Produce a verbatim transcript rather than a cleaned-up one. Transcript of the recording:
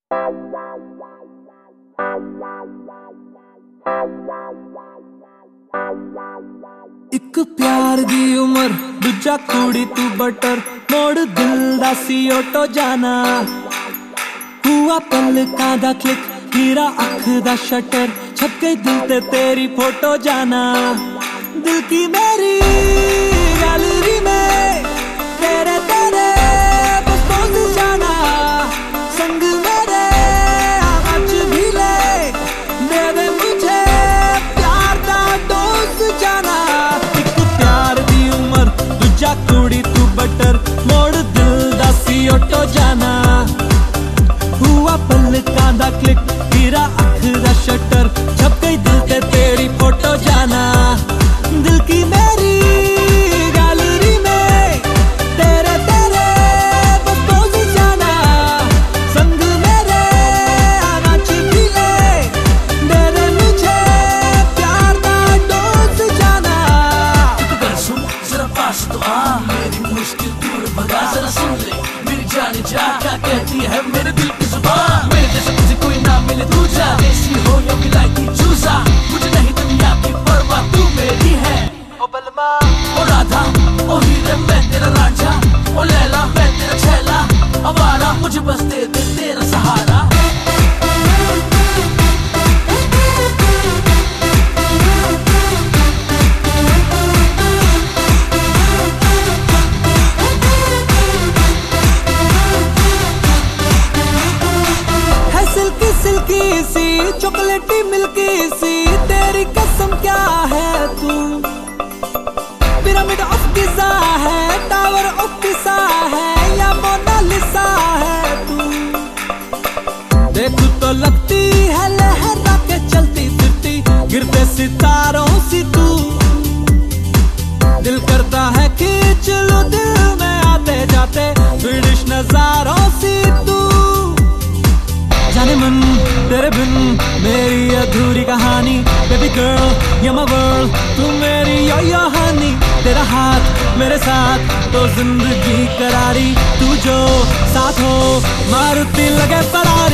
एक प्यार दी उमर दूजा कुड़ी तू बटर मोड़ दिल दा सी ऑटो जाना हुआ पलकां दा क्लिक हीरा अख दा शटर छप गई दिल ते तेरी फोटो जाना दिल की मेरी गैलरी में तेरे तेरे बस पोज जाना संग मेरे आज भी ले दे दे मुझे प्यार दा डोज जाना एक प्यार दी उमर दूजा कुड़ी तू बटर मोड़ दिल दा सी ऑटो जाना हुआ पलकां दा क्लिक हीरा अख दा शटर छप गई दिल ते तेरी फोटो जाना दिल की मेरी गैलरी में तेरे तेरे बस पोज जाना संग मेरे नाच भी ले दे दे मुझे प्यार दा डोज जाना एक बार सुन जरा पास तो आ मेरी मुश्किल दूर भगा जरा सुन ले मेरी जाने जा क्या कहती है मेरे दिल की जुबान मेरे जैसे तुझे कोई ना मिले दूजा देसी हो या मिलाइती चूसा मुझे नहीं दुनिया की परवाह तू मेरी है ओ बलमा ओ राधा ओ हीरे मैं तेरा रांझा ओ लैला मैं तेरा छैला आवारा मुझे बस दे दे तेरा सहारा है सिल्की सिल्की सी चॉकलेटी मिल्की सी तेरी कसम क्या है तू पिरामिड ऑफ गिज़ा है टावर ऑफ पिसा है या मोनालिसा है तू देख तो लगती है लहरा के चलती फिरती गिरते सितारों सी तू दिल करता है खींच लो दिल में आते जाते ब्रिटिश नजारों सी तू जाने मन तेरे बिन मेरी अधूरी कहानी baby girl you my world तू मेरी यो यो हनी तेरा हाथ मेरे साथ तो जिंदगी करारी तू जो साथ हो मारुति लगे परारी